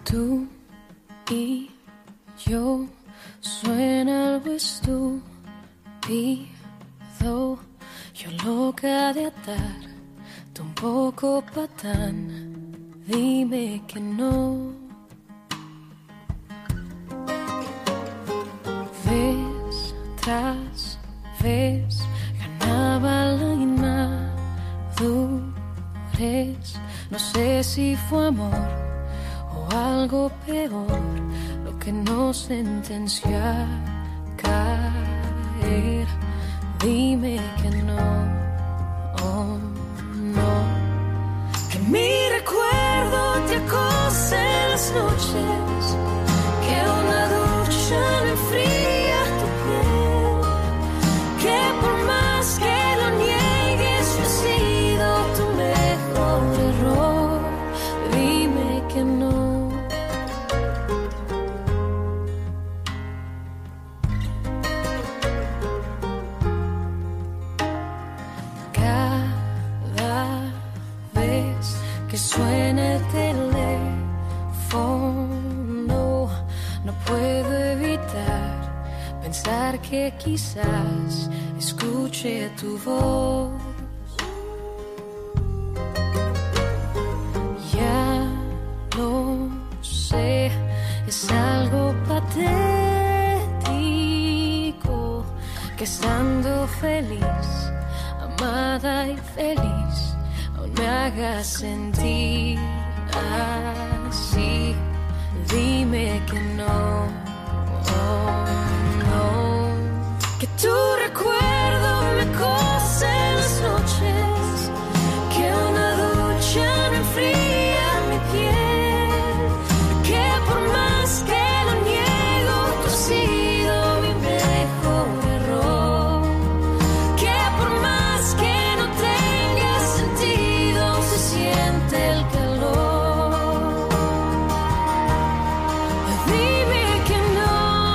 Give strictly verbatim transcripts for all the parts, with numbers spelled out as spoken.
Tú y yo suena algo estúpido, yo loca de atar, tú un poco patán, dime que no. Vez tras vez ganaba la inmadurez, no sé si fue amor o algo peor lo que nos sentenció a caer. Dime que no, oh, no. Que mi recuerdo te acose en las noches, que una ducha no enfría tu piel, que por más que lo niegues yo he sido tu mejor error. Dime que no. Suena el teléfono, no puedo evitar pensar que quizás escuche tu voz. Ya lo sé, es algo patético que estando feliz, amada y feliz, me hagas sentir así. Dime que no, oh, no. Que tu recuerdo me cose en las noches, que una ducha no enfría mi piel, que por más que lo niego tú has sido mi mejor error, que por más que no tenga sentido siente el calor. Dime que no.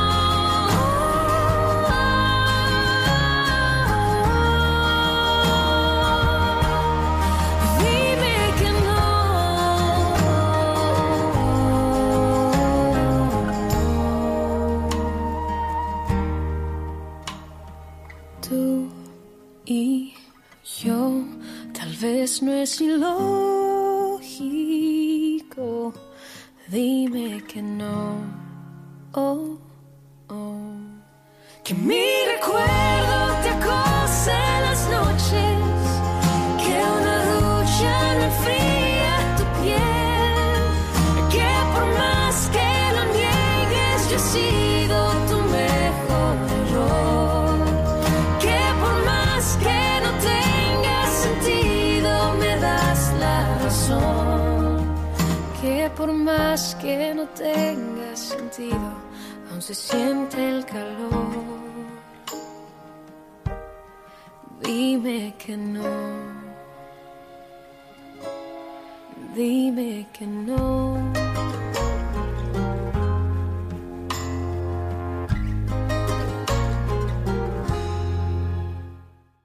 Dime que no. Tú y yo, tal vez no es ilógico. Dime que no, oh, oh. Que mi recuerdo te acose en las noches, que una ducha no enfría tu piel, que por más que lo niegues yo he sido tu mejor error, que por más que no tenga sentido me das la razón, que por más que no tenga sentido aún se siente el calor. Dime que no, dime que no.